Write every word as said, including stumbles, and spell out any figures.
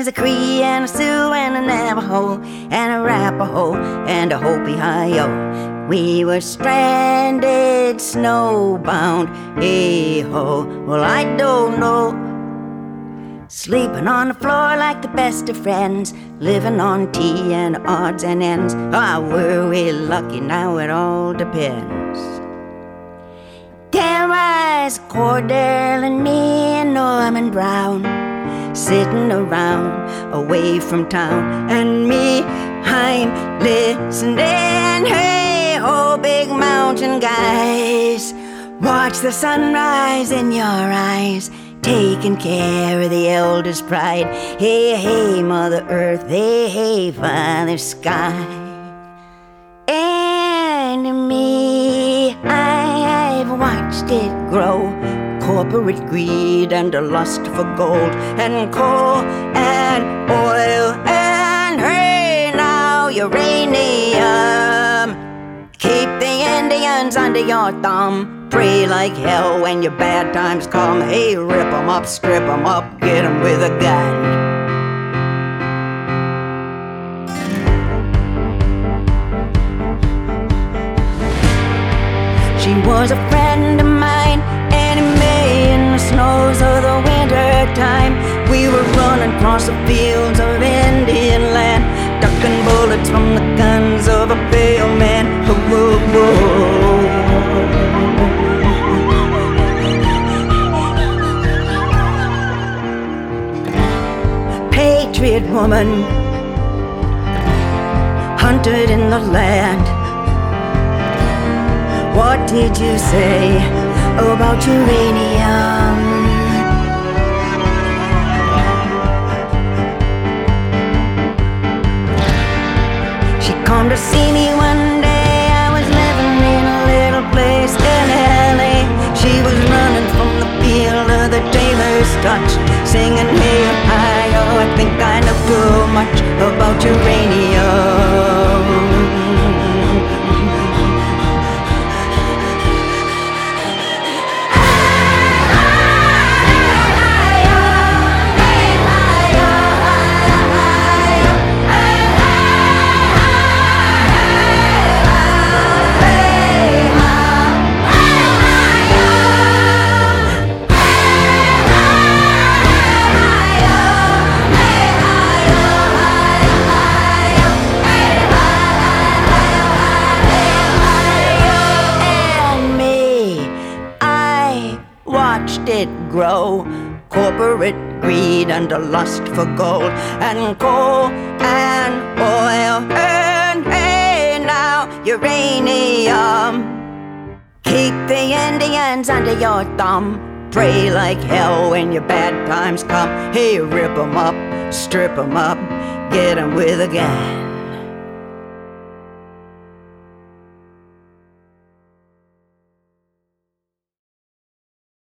There's a Cree and a Sioux and a Navajo and a Arapaho and a Hopi-Hi-Yo. We were stranded, snowbound, hey-ho. Well, I don't know. Sleeping on the floor like the best of friends, living on tea and odds and ends. Ah, were we lucky? Now it all depends. There was Cordell and me and Norman Brown, sitting around away from town, and me, I'm listening. Hey ho, big mountain guys, watch the sunrise in your eyes, taking care of the elders' pride. Hey, hey, Mother Earth, hey, hey, Father Sky. And me, I've watched it grow. Corporate greed and a lust for gold and coal and oil and, hey, now uranium. Keep the Indians under your thumb. Pray like hell when your bad times come. Hey, rip 'em up, strip 'em up, get 'em with a gun. She was a friend of mine, Annie Mae, in the snows of the winter time. We were running across the fields of Indian land, ducking bullets from the guns of a pale man. Whoa, whoa. Patriot woman, hunted in the land. What did you say about uranium? She come to see me one day. I was living in a little place in L A. She was running from the field of the tailor's touch, singing, hey, hi, oh, I think I know too much about uranium. It grow, corporate greed and a lust for gold and coal and oil and, hey, now uranium. Keep the Indians under your thumb. Pray like hell when your bad times come. Hey, rip 'em up, strip 'em up, get 'em with a gun.